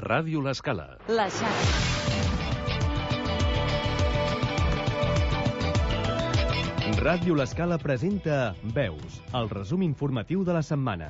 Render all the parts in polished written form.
Ràdio L'Escala. La xarxa. Ràdio L'Escala presenta Veus, el resum informatiu de la setmana.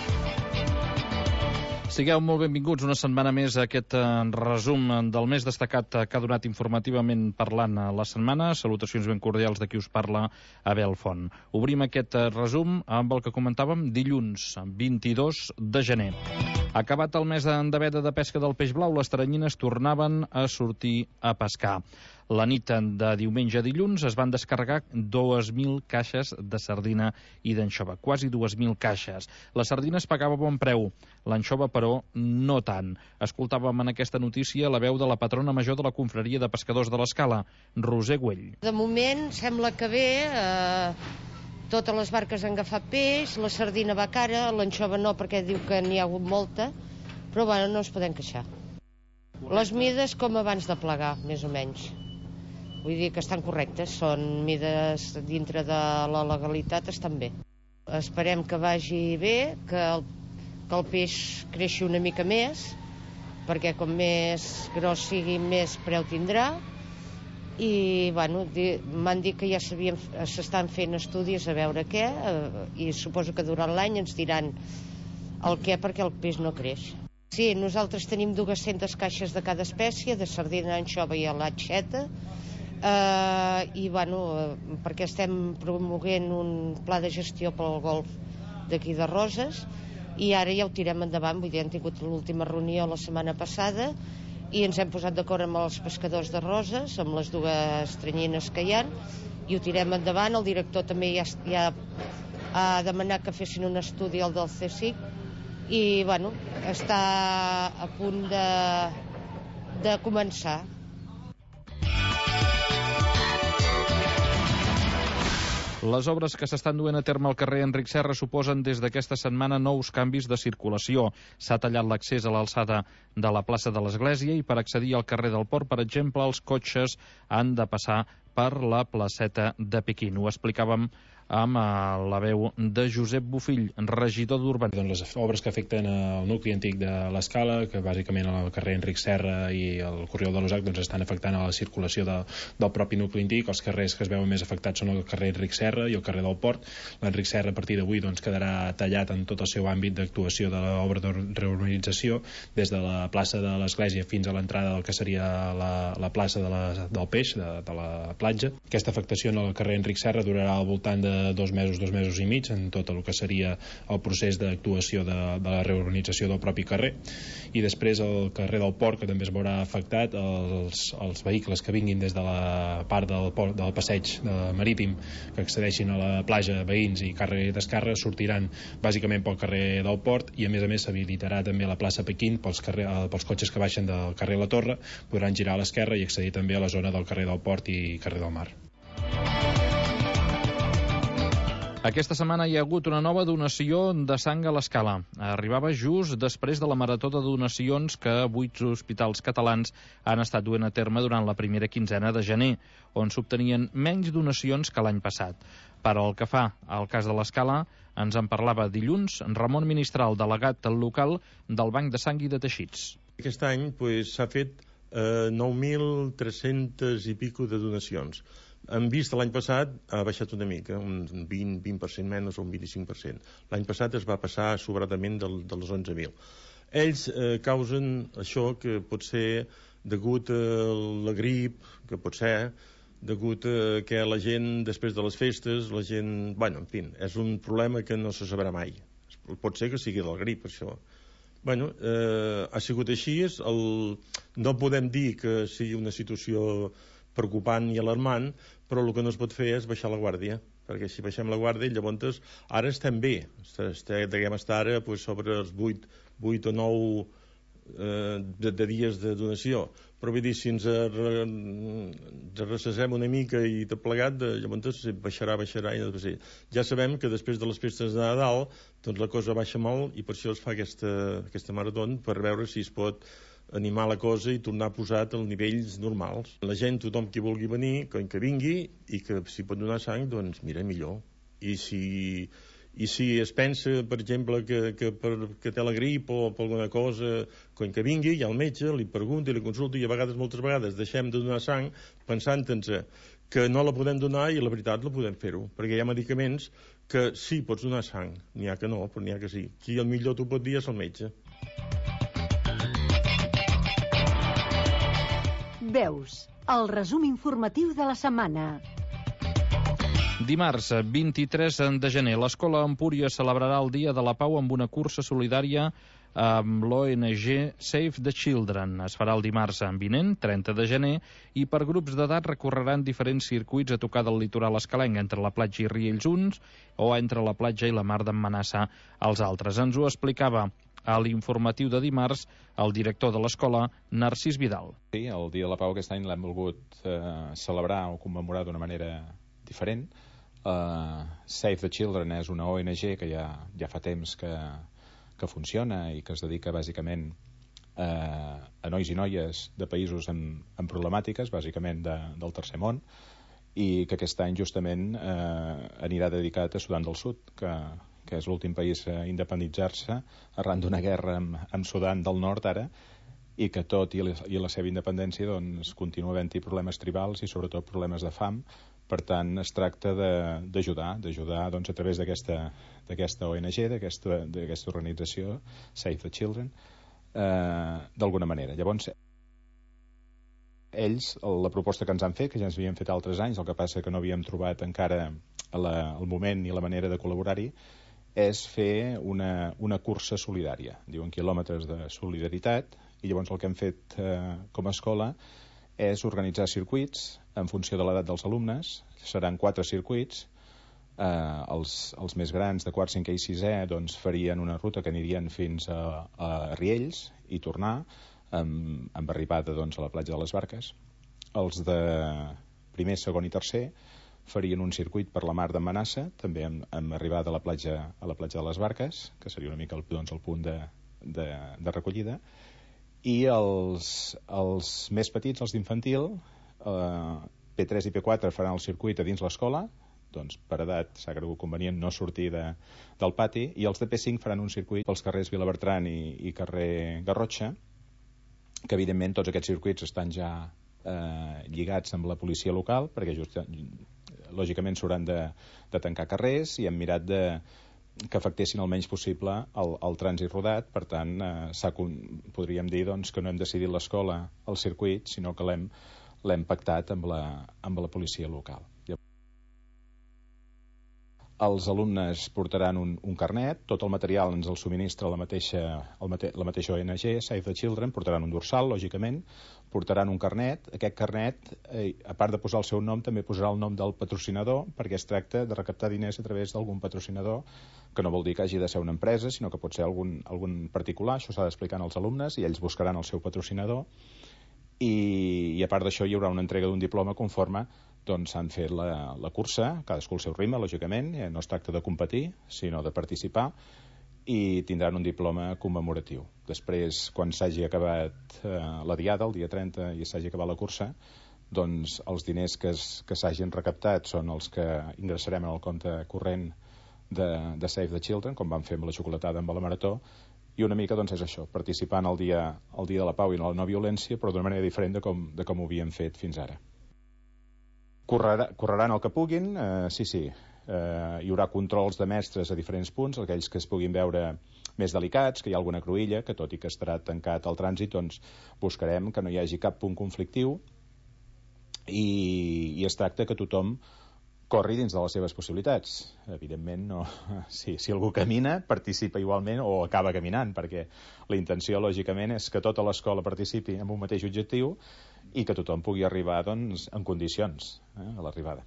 Sigueu molt benvinguts una setmana més a aquest resum del més destacat que ha donat informativament parlant la setmana. Salutacions ben cordials de qui us parla, Abel Font. Obrim aquest resum amb el que comentàvem dilluns, 22 de gener. Acabat el mes de veda de pesca del peix blau, les teranyines tornaven a sortir a pescar. La nit de diumenge a dilluns es van descarregar 2.000 caixes de sardina i d'anxova, quasi 2.000 caixes. La sardina es pagava a bon preu, l'anxova, però, no tant. Escoltàvem en aquesta notícia la veu de la patrona major de la confraria de pescadors de l'Escala, Roser Güell. De moment sembla que bé, totes les barques han agafat peix, la sardina va cara, l'anxova no perquè diu que n'hi ha hagut molta, però bueno, no ens podem queixar. Les mides com abans de plegar, més o menys. Vull dir que estan correctes, són mides dintre de la legalitat, estan bé. Esperem que vagi bé, que el peix creixi una mica més, perquè com més gros sigui, més preu tindrà. I bueno, m'han dit que ja s'estan fent estudis a veure què, i suposo que durant l'any ens diran el què, perquè el peix no creix. Sí, nosaltres tenim 200 caixes de cada espècie, de sardina, anxova i alatxeta, i bueno, perquè estem promovent un pla de gestió pel golf d'aquí de Roses, i ara ja ho tirem endavant. Vull dir, hem tingut l'última reunió la setmana passada i ens hem posat d'acord amb els pescadors de Roses, amb les dues teranyines que hi ha, i ho tirem endavant. El director també ja ha demanat que fessin un estudi al del CSIC, i bueno, està a punt de començar. Les obres que s'estan duent a terme al carrer Enric Serra suposen des d'aquesta setmana nous canvis de circulació. S'ha tallat l'accés a l'alçada de la plaça de l'Església i per accedir al carrer del Port, per exemple, els cotxes han de passar per la placeta de Pequín. Ho explicàvem amb la veu de Josep Bofill, regidor d'Urbanisme. Les obres que afecten el nucli antic de l'Escala, que bàsicament el carrer Enric Serra i el Corriol de l'Usac, estan afectant a la circulació del propi nucli antic. Els carrers que es veuen més afectats són el carrer Enric Serra i el carrer del Port. L'Enric Serra, a partir d'avui, quedarà tallat en tot el seu àmbit d'actuació de l'obra de reurbanització, des de la plaça de l'Església fins a l'entrada del que seria la plaça del Peix, de la platja. Aquesta afectació en el carrer Enric Serra durarà al voltant de 2 mesos i mig, en tot el que seria el procés d'actuació de la reurbanització del propi carrer. I després el carrer del Port, que també es veurà afectat, els vehicles que vinguin des de la part del passeig marítim, que accedeixin a la platja, veïns i càrrega i descàrrega, sortiran bàsicament pel carrer del Port, i a més s'habilitarà també la plaça Pequín pels cotxes que baixen del carrer La Torre, podran girar a l'esquerra i accedir també a la zona del carrer del Port i carrer del Mar. Aquesta setmana hi ha hagut una nova donació de sang a l'Escala. Arribava just després de la marató de donacions que 8 hospitals catalans han estat duent a terme durant la primera quinzena de gener, on s'obtenien menys donacions que l'any passat. Per al que fa al cas de l'Escala, ens en parlava dilluns Ramon Ministral, delegat local del Banc de Sang i de Teixits. Aquest any s'ha fet 9.300 i pico de donacions. En vist l'any passat ha baixat una mica, un 20% menys o un 25%. L'any passat es va passar sobradament dels 11.000. Ells causen això, que pot ser degut a la grip, que pot ser degut a que la gent, després de les festes, la gent... Bueno, en fi, és un problema que no se sabrà mai. Pot ser que sigui de la grip, això. Bueno, ha sigut així. No podem dir que sigui una situació preocupant i alarmant, però el que no es pot fer és baixar la guàrdia, perquè si baixem la guàrdia, llavors ara estem bé, deguem estar ara sobre els 8 o 9 de dies de donació, però vull dir, si ens recessem una mica i tot plegat, llavors baixarà i ja sabem que després de les festes de Nadal la cosa baixa molt, i per això es fa aquesta marató, per veure si es pot animar la cosa i tornar a posar als nivells normals. La gent, tothom qui vulgui venir, que vingui, i que si pot donar sang, doncs mira, millor. I I si es pensa, per exemple, que té la grip o per alguna cosa, quan que vingui, hi ha el metge, li pregunta i li consulta, i a vegades, moltes vegades, deixem de donar sang pensant-nos que no la podem donar i la veritat la podem fer-ho, perquè hi ha medicaments que sí, pots donar sang, n'hi ha que no, però n'hi ha que sí. Qui el millor t'ho pot dir és el metge. Veus, el resum informatiu de la setmana. Dimarts 23 de gener, l'Escola Empúria celebrarà el Dia de la Pau amb una cursa solidària amb l'ONG Save the Children. Es farà el dimarts vinent, 30 de gener, i per grups d'edat recorreran diferents circuits a tocar del litoral escalenc, entre la platja i Riells uns, o entre la platja i la mar d'en Manassa els altres. Ens ho explicava a l'informatiu de dimarts el director de l'escola, Narcís Vidal. Sí, el Dia de la Pau aquest any l'hem volgut celebrar o commemorar d'una manera diferent. Save the Children és una ONG que ja fa temps que funciona i que es dedica bàsicament a nois i noies de països amb problemàtiques, bàsicament del tercer món, i que aquest any justament anirà dedicat a Sudan del Sud, que és l'últim país a independitzar-se arran d'una guerra amb Sudan del Nord ara, i que tot i la seva independència doncs, continua havent-hi problemes tribals i sobretot problemes de fam. Per tant, es tracta d'ajudar doncs, a través d'aquesta ONG, d'aquesta organització, Save the Children, d'alguna manera. Llavors, ells, la proposta que ens han fet, que ja ens havien fet altres anys, el que passa que no havíem trobat encara el moment ni la manera de col·laborar-hi, és fer una cursa solidària. Diuen quilòmetres de solidaritat, i llavors el que hem fet com a escola és organitzar circuits en funció de l'edat dels alumnes. Seran 4 circuits. Els més grans, de quart, cinquè i sisè, doncs farien una ruta que anirien fins a Riells i tornar, amb arribada doncs, a la platja de les Barques. Els de primer, segon i tercer farien un circuit per la mar d'en Manassa, també amb arribada a la platja de les Barques, que seria una mica el punt de recollida. I els més petits, els d'infantil, P3 i P4 faran el circuit a dins l'escola, doncs per edat s'ha cregut convenient no sortir del pati, i els de P5 faran un circuit pels carrers Vilabertran i carrer Garrotxa, que evidentment tots aquests circuits estan ja lligats amb la policia local, perquè lògicament s'hauran de tancar carrers, i hem mirat que afectessin el menys possible el trànsit rodat. Per tant, podríem dir doncs, que no hem decidit l'escola el circuit, sinó que l'hem pactat amb la policia local. Els alumnes portaran un carnet, tot el material ens el subministra la mateixa ONG, Save the Children, portaran un dorsal, lògicament, portaran un carnet. Aquest carnet, a part de posar el seu nom, també posarà el nom del patrocinador, perquè es tracta de recaptar diners a través d'algun patrocinador, que no vol dir que hagi de ser una empresa, sinó que pot ser algun particular. Això s'ha d'explicar als alumnes i ells buscaran el seu patrocinador. I a part d'això hi haurà una entrega d'un diploma conforme doncs han fet la cursa, cadascú el seu ritme, lògicament, no es tracta de competir, sinó de participar, i tindran un diploma commemoratiu. Després, quan s'hagi acabat la diada, el dia 30, i s'hagi acabat la cursa, doncs els diners que s'hagin recaptat són els que ingressarem en el compte corrent de Save the Children, com vam fer amb la xocolatada amb la marató, i una mica doncs és això, participant el dia de la pau i la no violència, però d'una manera diferent de com ho havíem fet fins ara. Correran el que puguin, sí. Hi haurà controls de mestres a diferents punts, aquells que es puguin veure més delicats, que hi ha alguna cruïlla, que tot i que estarà tancat el trànsit, doncs buscarem que no hi hagi cap punt conflictiu, i es tracta que tothom corri dins de les seves possibilitats. Evidentment, no. Si algú camina, participa igualment o acaba caminant, perquè la intenció, lògicament, és que tota l'escola participi en un mateix objectiu i que tothom pugui arribar doncs, en condicions a l'arribada.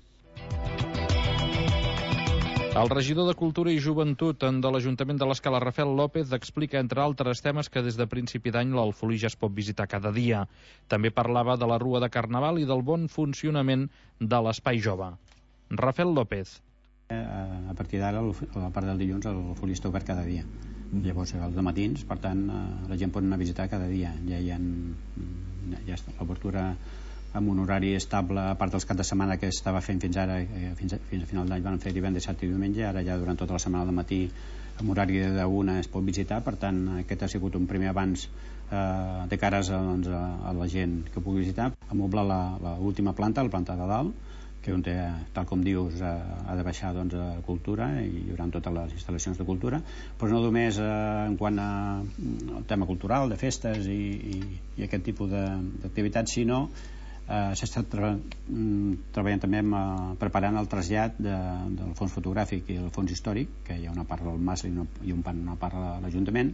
El regidor de Cultura i Joventut de l'Ajuntament de l'Escala, Rafael López, explica, entre altres temes, que des de principi d'any l'Alfolí ja es pot visitar cada dia. També parlava de la Rua de Carnaval i del bon funcionament de l'Espai Jove. Rafael López. A partir d'ara, a la part del dilluns, l'Alfolí està obert cada dia. Llavors, els dematins, per tant, la gent pot anar a visitar cada dia. Ja està l'obertura amb un horari estable, a part dels caps de setmana que estava fent fins ara, fins a final d'any van fer divendres, dissabte i diumenge, ara ja durant tota la setmana al matí amb horari de 1 es pot visitar. Per tant, aquest ha sigut un primer avanç de cares a la gent que pugui visitar. Amoblar l'última planta, la planta de dalt, que on té, tal com dius, ha de baixar cultura i hi haurà totes les instal·lacions de cultura, però no només en quant al tema cultural, de festes i aquest tipus d'activitats, sinó s'està treballant també preparant el trasllat del fons fotogràfic i el fons històric, que hi ha una part del MAS i una part a l'Ajuntament,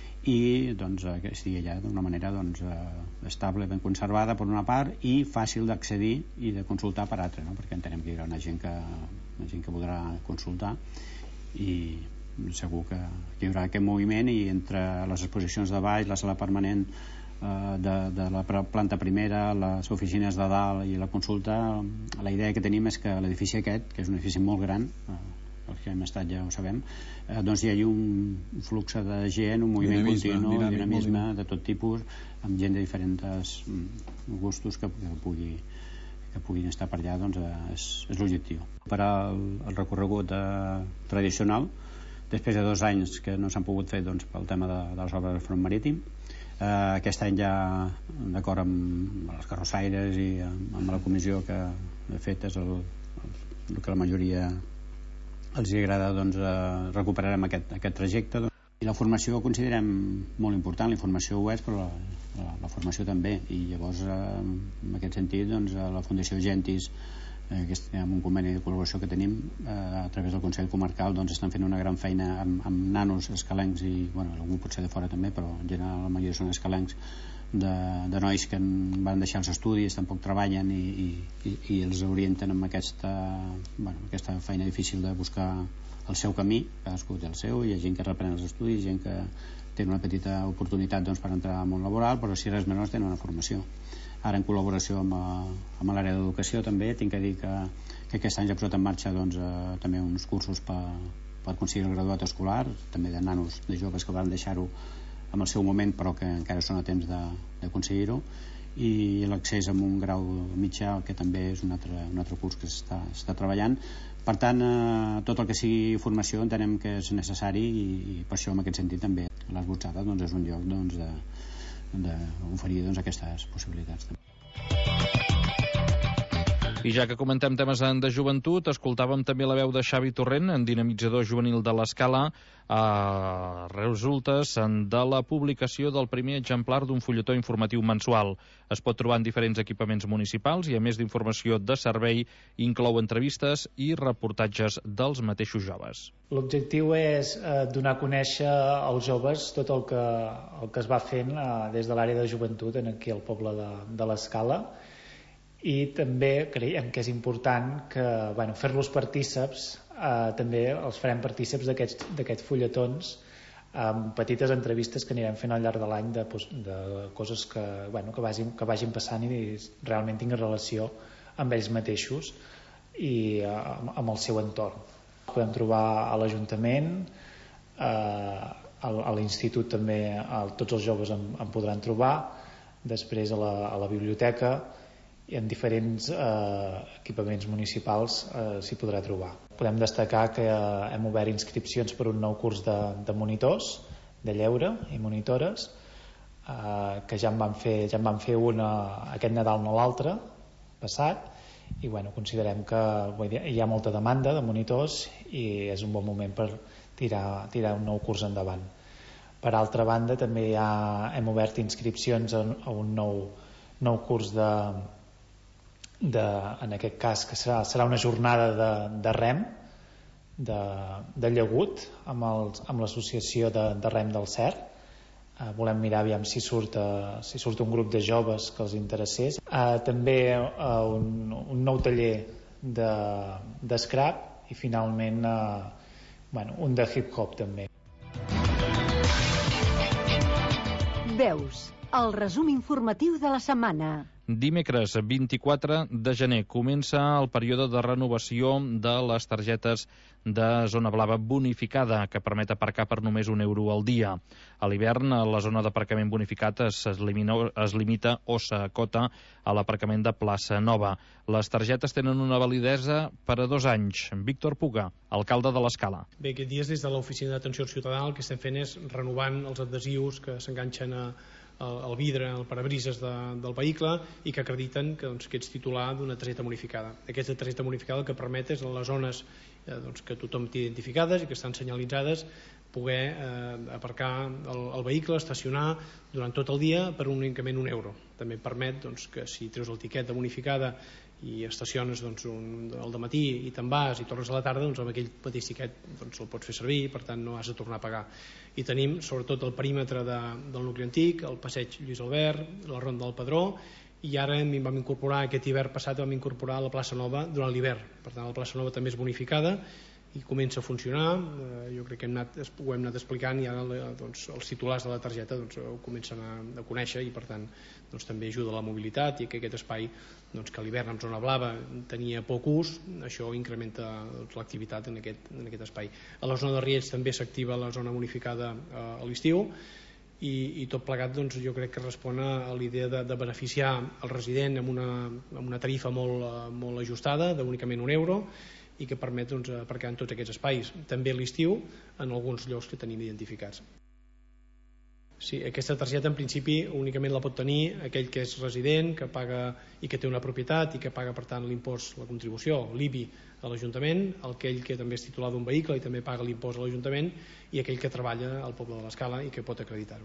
i que estigui allà d'una manera estable, ben conservada per una part i fàcil d'accedir i de consultar per altra, no? Perquè entenem que hi haurà gent que podrà consultar i segur que hi haurà aquest moviment. I entre les exposicions de baix, la sala permanent de la planta primera, les oficines de dalt i la consulta, la idea que tenim és que l'edifici aquest, que és un edifici molt gran, els que hem estat ja ho sabem, hi ha un flux de gent, un moviment continu, dinamisme de tot tipus, amb gent de diferents gustos que puguin estar per allà, és l'objectiu. Per al recorregut tradicional, després de 2 anys que no s'han pogut fer pel tema de les obres del front marítim, aquest any ja, d'acord amb els carrossaires i amb la comissió que de fet és el que la majoria els agrada, recuperarem aquest trajecte. I la formació ho considerem molt important, la informació ho és, però la formació també, i llavors en aquest sentit la Fundació Gentis, amb un conveni de col·laboració que tenim a través del Consell Comarcal, estan fent una gran feina amb nanos escalencs i algú pot ser de fora també, però en general la majoria són escalencs, de nois que van deixar els estudis, tampoc treballen i els orienten amb aquesta feina difícil de buscar el seu camí. Cadascú té el seu, hi ha gent que reprèn els estudis, gent que té una petita oportunitat per entrar al món laboral, però si res menys tenen una formació. Ara en col·laboració amb l'àrea d'educació també tinc que dir que aquest any ja ha posat en marxa també uns cursos per aconseguir el graduat escolar, també de nanos, de joves que van deixar-ho en el seu moment però que encara són a temps d'aconseguir-ho, i l'accés amb un grau mitjà, que també és un altre curs que s'està treballant. Per tant, tot el que sigui formació entenem que és necessari i per això en aquest sentit també l'Esbotzada és un lloc d'oferir aquestes possibilitats. I ja que comentem temes de joventut, escoltàvem també la veu de Xavi Torrent, en dinamitzador juvenil de l'Escala, resultes de la publicació del primer exemplar d'un fulletó informatiu mensual. Es pot trobar en diferents equipaments municipals i, a més d'informació de servei, inclou entrevistes i reportatges dels mateixos joves. L'objectiu és donar a conèixer als joves tot el que es va fent des de l'àrea de joventut aquí al poble de l'Escala, i també creiem que és important que fer-los partíceps, també els farem partíceps d'aquests fulletons amb petites entrevistes que anirem fent al llarg de l'any de coses que vagin passant i realment tinguin relació amb ells mateixos i amb el seu entorn. Podem trobar a l'Ajuntament, a l'institut també tots els joves en podran trobar, després a la biblioteca i en diferents equipaments municipals s'hi podrà trobar. Podem destacar que hem obert inscripcions per un nou curs de monitors, de lleure i monitores, que ja en van fer una aquest Nadal, no l'altre, passat, i considerem que hi ha molta demanda de monitors i és un bon moment per tirar un nou curs endavant. Per altra banda, també hem obert inscripcions a un nou curs en aquest cas que serà una jornada de rem, de llagut, amb l'associació de rem del Cer. Volem mirar aviam si surt un grup de joves que els interessés. També un nou taller d'escrap i finalment un de hip-hop també. Veus, el resum informatiu de la setmana. Dimecres 24 de gener comença el període de renovació de les targetes de zona blava bonificada, que permet aparcar per només €1 al dia. A l'hivern, la zona d'aparcament bonificat es limita o s'acota a l'aparcament de Plaça Nova. Les targetes tenen una validesa per a 2 anys. Víctor Puga, alcalde de l'Escala. Bé, aquests dies des de l'Oficina d'Atenció al Ciutadà el que estem fent és renovant els adhesius que s'enganxen al vidre, al parabrises del vehicle i que acrediten que ets titular d'una targeta bonificada. Aquesta targeta bonificada el que permet és en les zones que tothom té identificades i que estan senyalitzades poder aparcar el vehicle, estacionar durant tot el dia per únicament €1. També permet que si treus l'etiqueta bonificada i estaciones al dematí i te'n vas i tornes a la tarda, amb aquell mateix tiquet el pots fer servir i per tant no has de tornar a pagar. I tenim sobretot el perímetre del nucli antic, el passeig Lluís Albert, la Ronda del Pedró, i ara vam incorporar, aquest hivern passat vam incorporar la plaça Nova durant l'hivern. Per tant la plaça Nova també és bonificada i comença a funcionar. Jo crec que ho hem anat explicant i ara els titulars de la targeta ho comencen a conèixer i per tant també ajuda a la mobilitat i que aquest espai que a l'hivern en zona blava tenia poc ús, això incrementa l'activitat en aquest espai. A la zona de Riells també s'activa la zona bonificada a l'estiu i tot plegat jo crec que respon a l'idea de beneficiar el resident amb una tarifa molt ajustada d'únicament €1 i que permet aparcar en tots aquests espais, també a l'estiu en alguns llocs que tenim identificats. Sí, aquesta targeta en principi únicament la pot tenir aquell que és resident, que paga i que té una propietat i que paga per tant l'impost, la contribució, l'IBI a l'Ajuntament, aquell que també és titular d'un vehicle i també paga l'impost a l'Ajuntament i aquell que treballa al poble de l'Escala i que pot acreditar-ho.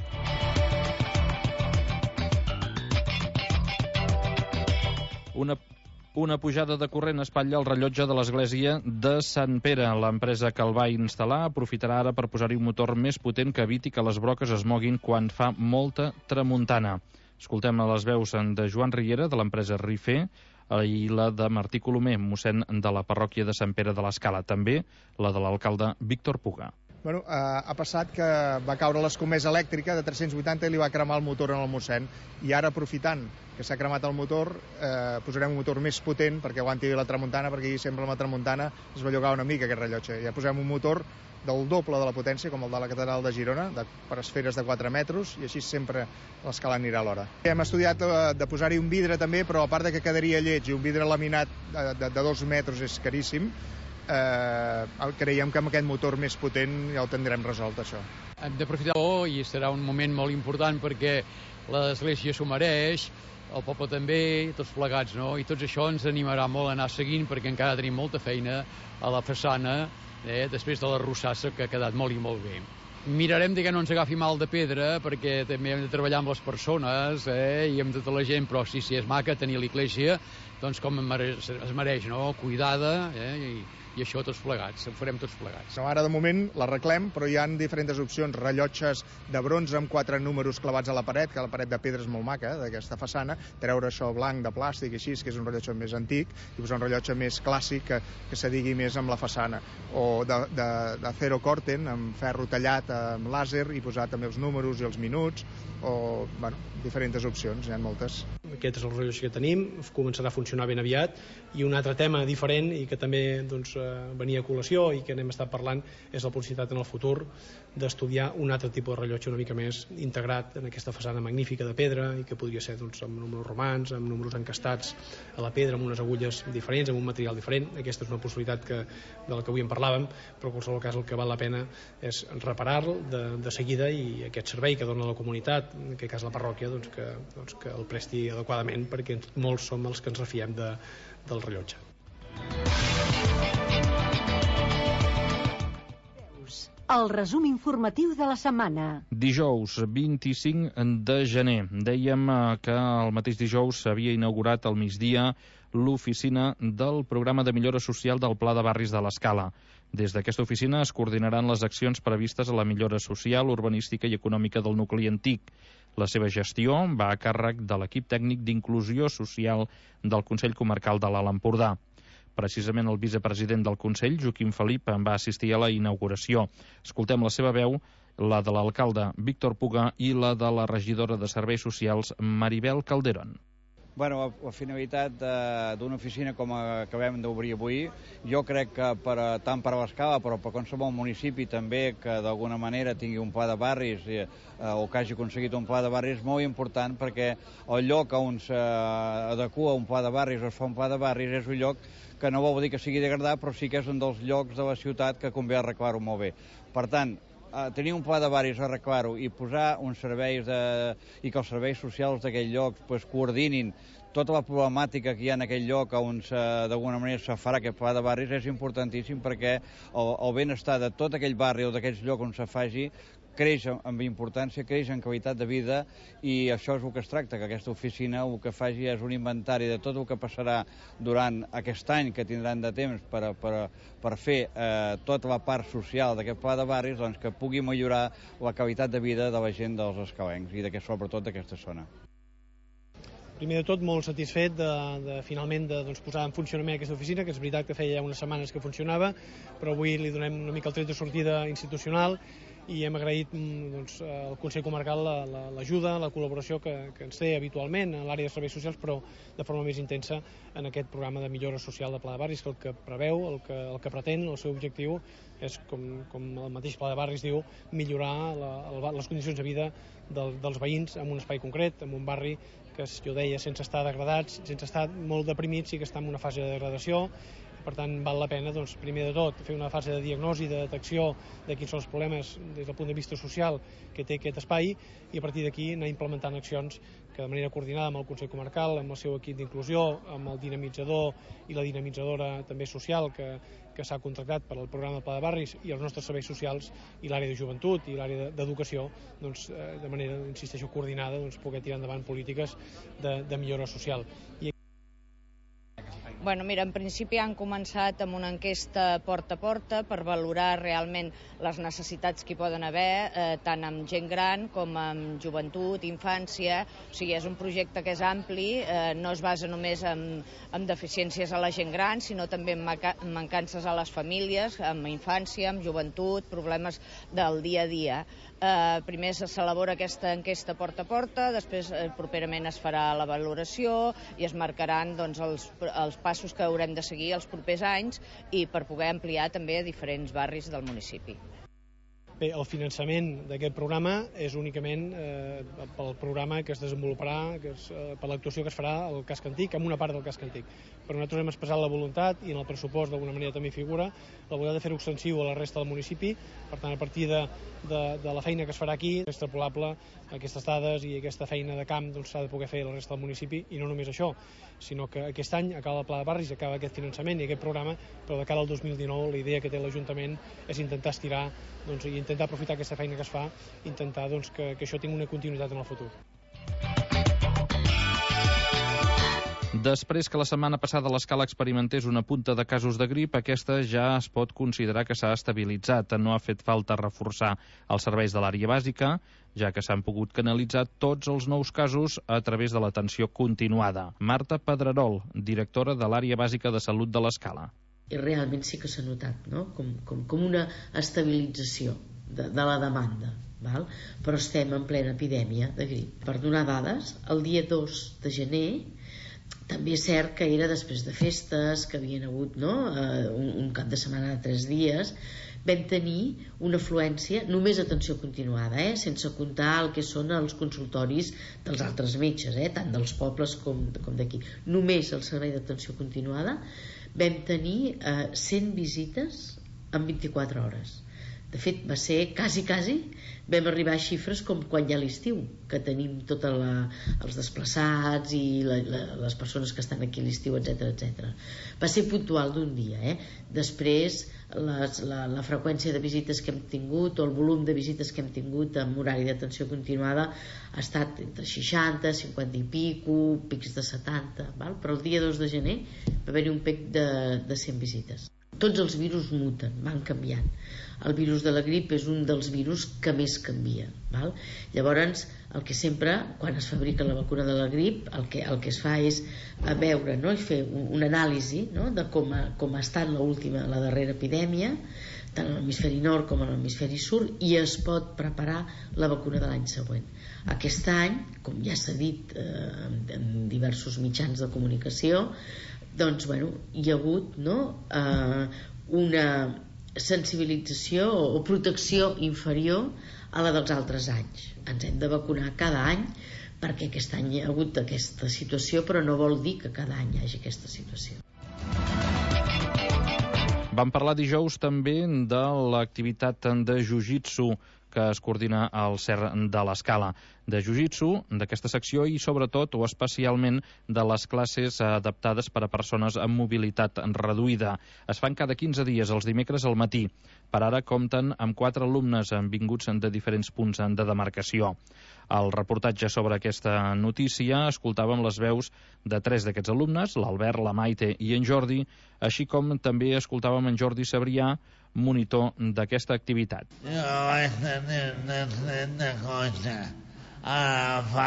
Una pujada de corrent espatlla el rellotge de l'església de Sant Pere. L'empresa que el va instal·lar aprofitarà ara per posar-hi un motor més potent que eviti que les broques es moguin quan fa molta tramuntana. Escoltem a les veus de Joan Riera, de l'empresa Rifé, i la de Martí Colomer, mossèn de la parròquia de Sant Pere de l'Escala, també la de l'alcalde Víctor Puga. Ha passat que va caure l'escomesa elèctrica de 380 i li va cremar el motor en el mossèn, i ara aprofitant que s'ha cremat el motor posarem un motor més potent perquè aguanti la tramuntana, perquè aquí sempre amb la tramuntana es bellugar una mica aquest rellotge. Ja posem un motor del doble de la potència, com el de la catedral de Girona, per esferes de 4 metres, i així sempre l'Escala anirà a l'hora. Hem estudiat de posar-hi un vidre també, però a part que quedaria lleig i un vidre laminat de 2 metres és caríssim, creiem que amb aquest motor més potent ja ho tindrem resolt, això. Hem d'aprofitar i serà un moment molt important perquè l'església s'ho mereix, el poble també, tots plegats, no? I tot això ens animarà molt a anar seguint perquè encara tenim molta feina a la façana després de la rossassa que ha quedat molt i molt bé. Mirarem que no ens agafi mal de pedra perquè també hem de treballar amb les persones i amb tota la gent, però sí, és maca tenir l'església doncs com es mereix, no? Cuidada i això tots plegats, ho farem tots plegats. Ara de moment l'arreglem, però hi ha diferents opcions, rellotges de bronze amb 4 números clavats a la paret, que la paret de pedra és molt maca, d'aquesta façana, treure això blanc de plàstic així, que és un rellotge més antic, i posar un rellotge més clàssic que s'adigui més amb la façana, o d'acero corten, amb ferro tallat amb làser, i posar també els números i els minuts, o diferents opcions, n'hi ha moltes. Aquest és el rellotge que tenim, començarà a funcionar ben aviat, i un altre tema diferent i que també venia a col·lació i que n'hem estat parlant és la possibilitat en el futur d'estudiar un altre tipus de rellotge una mica més integrat en aquesta façana magnífica de pedra i que podria ser amb números romans, amb números encastats a la pedra, amb unes agulles diferents, amb un material diferent. Aquesta és una possibilitat de la que avui en parlàvem, però en qualsevol cas el que val la pena és reparar-lo de seguida i aquest servei que dona la comunitat, en aquest cas la parròquia, que el presti adequadament perquè molts som els que ens refiem del rellotge. El resum informatiu de la setmana. Dijous 25 de gener. Dèiem que el mateix dijous s'havia inaugurat al migdia l'oficina del programa de millora social del Pla de Barris de l'Escala. Des d'aquesta oficina es coordinaran les accions previstes a la millora social, urbanística i econòmica del nucli antic. La seva gestió va a càrrec de l'equip tècnic d'inclusió social del Consell Comarcal de l'Alt Empordà. Precisament el vicepresident del Consell, Joaquim Felip, va assistir a la inauguració. Escoltem la seva veu, la de l'alcalde Víctor Puga i la de la regidora de Serveis Socials, Maribel Calderón. Bueno, la finalitat d'una oficina com acabem d'obrir avui, jo crec que tant per a l'Escala, però per qualsevol municipi també que d'alguna manera tingui un pla de barris o que hagi aconseguit un pla de barris és molt important, perquè el lloc on s'adequa un pla de barris o es fa un pla de barris és un lloc que no vol dir que sigui degradat, però sí que és un dels llocs de la ciutat que convé arreglar-ho molt bé. Per tant, tenir un pla de barris, arreglar-ho i posar uns serveis i que els serveis socials d'aquell lloc coordinin tota la problemàtica que hi ha en aquell lloc on d'alguna manera se farà aquest pla de barris és importantíssim, perquè el benestar de tot aquell barri o d'aquells llocs on se faci creix amb importància, creix en qualitat de vida, i això és el que es tracta, que aquesta oficina el que faci és un inventari de tot el que passarà durant aquest any que tindran de temps per fer tota la part social d'aquest pla de barris, doncs que pugui millorar la qualitat de vida de la gent dels escalencs i sobretot d'aquesta zona. Primer de tot, molt satisfet de finalment posar en funcionament aquesta oficina, que és veritat que feia ja unes setmanes que funcionava, però avui li donem una mica el tret de sortida institucional i hem agraït al Consell Comarcal l'ajuda, la col·laboració que ens té habitualment a l'àrea de serveis socials, però de forma més intensa en aquest programa de millora social de Pla de Barris, que el que preveu, el que pretén, el seu objectiu és, com el mateix Pla de Barris diu, millorar les condicions de vida dels veïns en un espai concret, en un barri que, jo deia, sense estar degradats, sense estar molt deprimits, sí que està en una fase de degradació. Per tant, val la pena, primer de tot, fer una fase de diagnosi, de detecció de quins són els problemes des del punt de vista social que té aquest espai, i a partir d'aquí anar implementant accions que de manera coordinada amb el Consell Comarcal, amb el seu equip d'inclusió, amb el dinamitzador i la dinamitzadora també social que s'ha contractat per al programa Pla de Barris, i els nostres serveis socials i l'àrea de joventut i l'àrea d'educació, de manera, insisteixo, coordinada, poder tirar endavant polítiques de millora social. Bueno, mira, en principi han començat amb una enquesta porta a porta per valorar realment les necessitats que hi poden haver, tant amb gent gran com amb joventut, infància. O sigui, és un projecte que és ampli, no es basa només en deficiències a la gent gran, sinó també en mancances a les famílies, amb infància, amb joventut, problemes del dia a dia. Primer s'elabora aquesta enquesta porta a porta, després properament es farà la valoració i es marcaran els passos que haurem de seguir els propers anys i per poder ampliar també a diferents barris del municipi. Bé, el finançament d'aquest programa és únicament pel programa que es desenvoluparà, per l'actuació que es farà al casc antic, amb una part del casc antic. Però nosaltres hem expressat la voluntat, i en el pressupost d'alguna manera també figura, la voluntat de fer-ho extensiu a la resta del municipi. Per tant, a partir de la feina que es farà aquí, és extrapolable aquestes dades i aquesta feina de camp s'ha de poder fer a la resta del municipi, i no només això, sinó que aquest any acaba el Pla de Barris, acaba aquest finançament i aquest programa, però de cara al 2019 la idea que té l'Ajuntament és intentar estirar i intentar aprofitar aquesta feina que es fa, intentar que això tingui una continuïtat en el futur. Després que la setmana passada l'Escala experimentés una punta de casos de grip, aquesta ja es pot considerar que s'ha estabilitzat. No ha fet falta reforçar els serveis de l'àrea bàsica, ja que s'han pogut canalitzar tots els nous casos a través de l'atenció continuada. Marta Pedrerol, directora de l'àrea bàsica de salut de l'Escala. I realment sí que s'ha notat, no? com una estabilització de la demanda, val? Però estem en plena epidèmia de grip. Per donar dades, el dia 2 de gener, també és cert que era després de festes, que havien hagut un cap de setmana de 3 dies, vam tenir una afluència, només atenció continuada, sense comptar el que són els consultoris dels altres metges, tant dels pobles com d'aquí. Només el servei d'atenció continuada vam tenir 100 visites en 24 hores. De fet, va ser quasi, vam arribar a xifres com quan hi ha l'estiu, que tenim tots els desplaçats i les persones que estan aquí a l'estiu, etc. Va ser puntual d'un dia. Després, la freqüència de visites que hem tingut, o el volum de visites que hem tingut amb horari d'atenció continuada, ha estat entre 60, 50 i pics de 70, val? Però el dia 2 de gener va haver-hi un pic de 100 visites. Tots els virus muten, van canviant. El virus de la grip és un dels virus que més canvia, val? Llavors, el que sempre, quan es fabrica la vacuna de la grip, el que es fa és veure, i fer una anàlisi de com ha estat la darrera epidèmia, tant a l'hemisferi nord com a l'hemisferi sud, i es pot preparar la vacuna de l'any següent. Aquest any, com ja s'ha dit en diversos mitjans de comunicació, doncs, hi ha hagut una sensibilització o protecció inferior a la dels altres anys. Ens hem de vacunar cada any perquè aquest any hi ha hagut aquesta situació, però no vol dir que cada any hi hagi aquesta situació. Vam parlar dijous també de l'activitat de jiu-jitsu que es coordina al CER de l'Escala. De jiu-jitsu, d'aquesta secció, i sobretot o especialment de les classes adaptades per a persones amb mobilitat reduïda. Es fan cada 15 dies, els dimecres al matí. Per ara compten amb 4 alumnes vinguts de diferents punts de demarcació. Al reportatge sobre aquesta notícia escoltàvem les veus de 3 d'aquests alumnes, l'Albert, la Maite i en Jordi, així com també escoltàvem en Jordi Sabrià, monitor d'aquesta activitat. Jo vaig tenir una cosa fa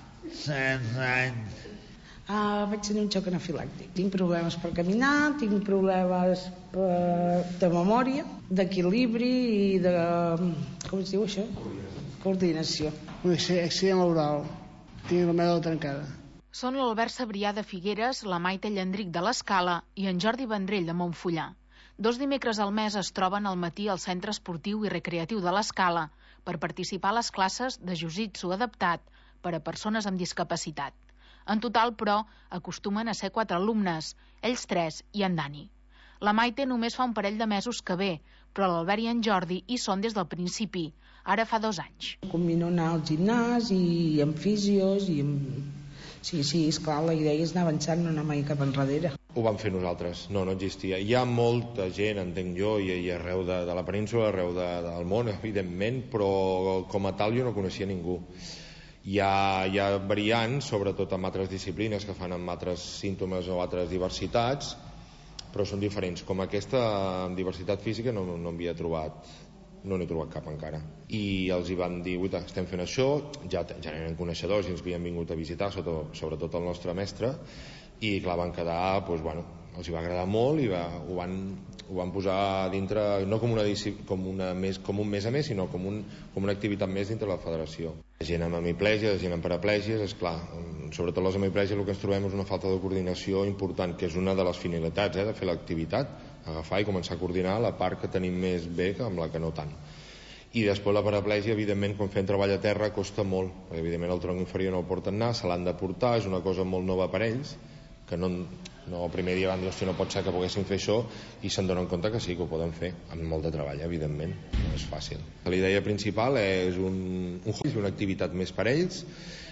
16 anys. Vaig tenir un xoc anafilàctic. Tinc problemes per caminar, tinc problemes de memòria, d'equilibri i de... com es diu això? Coordinació. Un accident laboral. Tinc la mèdula trencada. Són l'Albert Sabrià de Figueres, la Maite Llandric de l'Escala i en Jordi Vendrell de Montfullà. 2 dimecres al mes es troben al matí al Centre Esportiu i Recreatiu de l'Escala per participar a les classes de jiu-jitsu adaptat per a persones amb discapacitat. En total, però, acostumen a ser 4 alumnes, ells 3 i en Dani. La Maite només fa un parell de mesos que ve, però l'Albert i en Jordi hi són des del principi, ara fa 2 anys. Combino anar al gimnàs i amb fisios i amb... Sí, esclar, la idea és anar avançant, no anar mai cap enrere. Ho vam fer nosaltres, no existia. Hi ha molta gent, entenc jo, i arreu de la península, arreu del món, evidentment, però com a tal jo no coneixia ningú. Hi ha variants, sobretot amb altres disciplines que fan amb altres símptomes o altres diversitats, però són diferents. Com aquesta, amb diversitat física, no n'he trobat cap encara. I els hi van dir, estem fent això, ja eren coneixedors i ens havien vingut a visitar, sobretot el nostre mestre, i clar, van quedar, els hi va agradar molt i ho van posar a dintre, no com un mes a més, sinó com una activitat més dintre la federació. Gent amb hemiplègia, gent amb paraplègies, esclar, sobretot les hemiplègies el que ens trobem és una falta de coordinació important, que és una de les finalitats de fer l'activitat, agafar i començar a coordinar la part que tenim més bé que amb la que no tant. I després la paraplègia, evidentment, quan fem treball a terra costa molt, perquè evidentment el tronc inferior no el porten anar, se l'han de portar, és una cosa molt nova per ells, que no el primer dia van dir, hòstia, no pot ser que poguessin fer això, i se'n donen compte que sí, que ho poden fer, amb molt de treball, evidentment, no és fàcil. La idea principal és una activitat més per ells,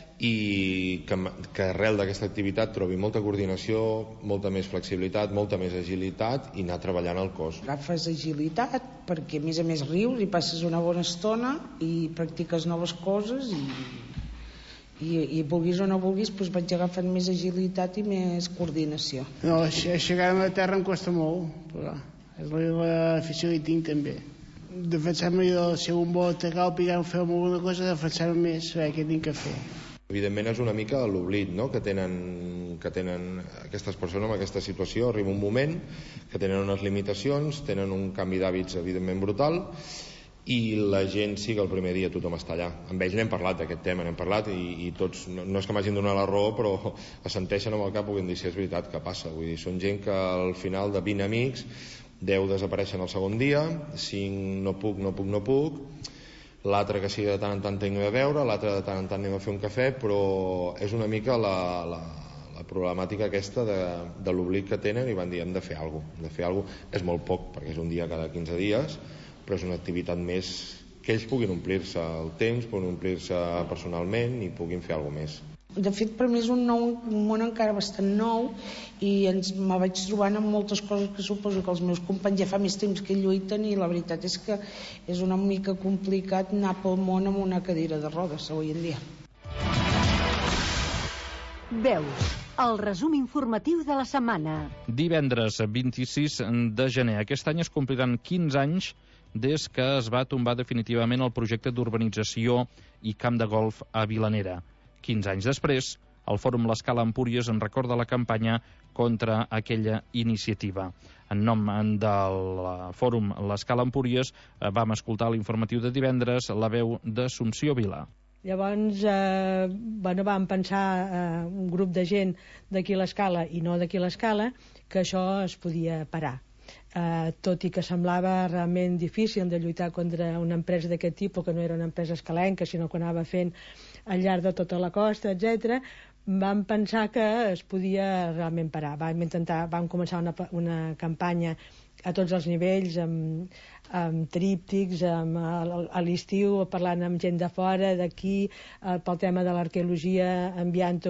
i que arrel d'aquesta activitat trobi molta coordinació, molta més flexibilitat, molta més agilitat i anar treballant el cos. Agafes agilitat perquè a més rius i passes una bona estona i practiques noves coses i vulguis o no vulguis vaig agafant més agilitat i més coordinació. No, aixecar-me a terra em costa molt, però és l'afició que tinc també. Defensar-me jo, si un vol atacar o picar o fer alguna cosa, defensar-me més, saber què tinc que fer. Evidentment és una mica l'oblit, no?, que tenen aquestes persones en aquesta situació. Arriba un moment que tenen unes limitacions, tenen un canvi d'hàbits evidentment brutal, i la gent sí que el primer dia tothom està allà. Amb ells n'hem parlat d'aquest tema, n'hem parlat i tots, no és que m'hagin donat la raó, però assenteixen amb el cap, puguin dir si és veritat que passa. Vull dir, són gent que al final de 20 amics 10 desapareixen el segon dia, 5 no puc, l'altre que sí de tant en tant tinc a veure, l'altre de tant en tant anem a fer un cafè, però és una mica la problemàtica aquesta de l'oblit que tenen, i van dir hem de fer alguna cosa. És molt poc, perquè és un dia cada 15 dies, però és una activitat més que ells puguin omplir-se el temps, puguin omplir-se personalment i puguin fer alguna cosa més. De fet, per mi és un món encara bastant nou i me vaig trobant amb moltes coses que suposo que els meus companys ja fa més temps que lluiten, i la veritat és que és una mica complicat anar pel món amb una cadira de rodes avui en dia. Veus, el resum informatiu de la setmana. Divendres 26 de gener. Aquest any es compliran 15 anys des que es va tombar definitivament el projecte d'urbanització i camp de golf a Vilanera. 15 anys després, El Fòrum L'Escala Empúries en recorda la campanya contra aquella iniciativa. En nom del Fòrum L'Escala Empúries vam escoltar l'informatiu de divendres la veu d'Assumpció Vila. Llavors vam pensar un grup de gent d'aquí a l'Escala i no d'aquí a l'Escala que això es podia parar. Tot i que semblava realment difícil de lluitar contra una empresa d'aquest tipus, que no era una empresa escalenca, sinó que anava fent al llarg de tota la costa, etc., vam pensar que es podia realment parar. Vam començar una campanya a tots els nivells, amb tríptics, a l'estiu parlant amb gent de fora, d'aquí, pel tema de l'arqueologia, enviant